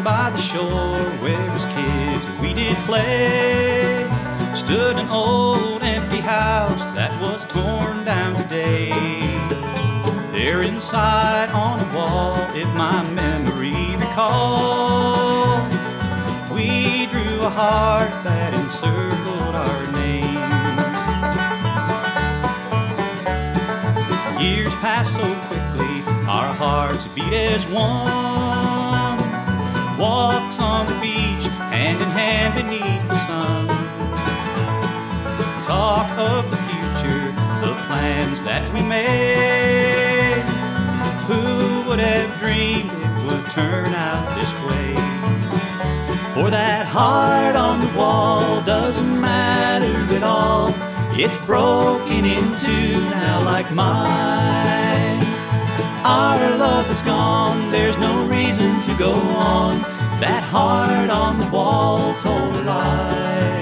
by the shore where as kids we did play stood an old empty house that was torn down today. There inside on the wall, if my memory recalls, we drew a heart that encircled our name. Years pass so quickly, our hearts beat as one. Walks on the beach, hand in hand beneath the sun. Talk of the future, the plans that we made. Who would have dreamed it would turn out this way? For that heart on the wall doesn't matter at all. It's broken in two now like mine. Our love is gone, there's no reason to go on. That heart on the wall told a lie.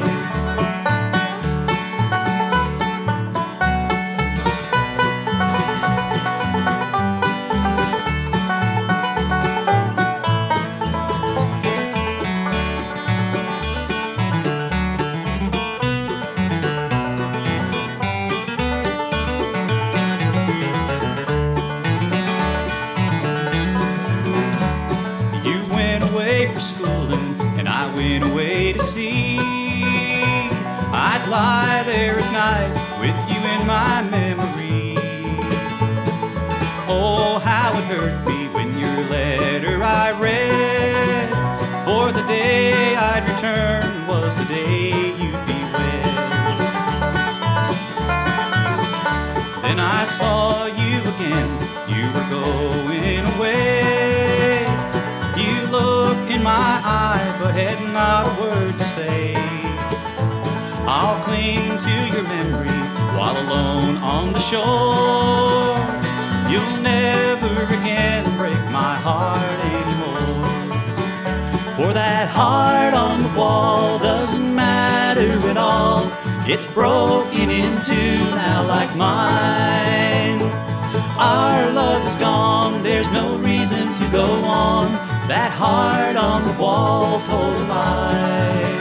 For schooling, and I went away to sea. I'd lie there at night with you in my memory. Oh, how it hurt me when your letter I read. For the day I'd return was the day you'd be wed. Then I saw you again, you were going away. You looked in my eye, but had not a word to say. I'll cling to your memory while alone on the shore. You'll never again break my heart anymore. For that heart on the wall doesn't matter at all. It's broken in two now like mine. Our love is gone, there's no reason to go on. That heart on the wall told a lie.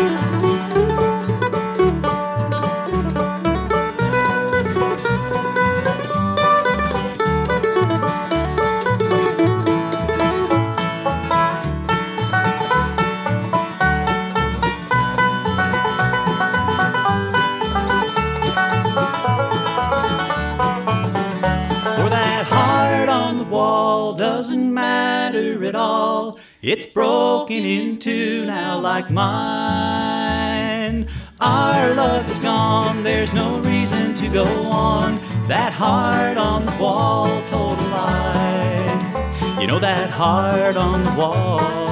For that heart on the wall doesn't matter at all. It's broken in two now like mine. Our love is gone, there's no reason to go on. That heart on the wall told a lie. You know that heart on the wall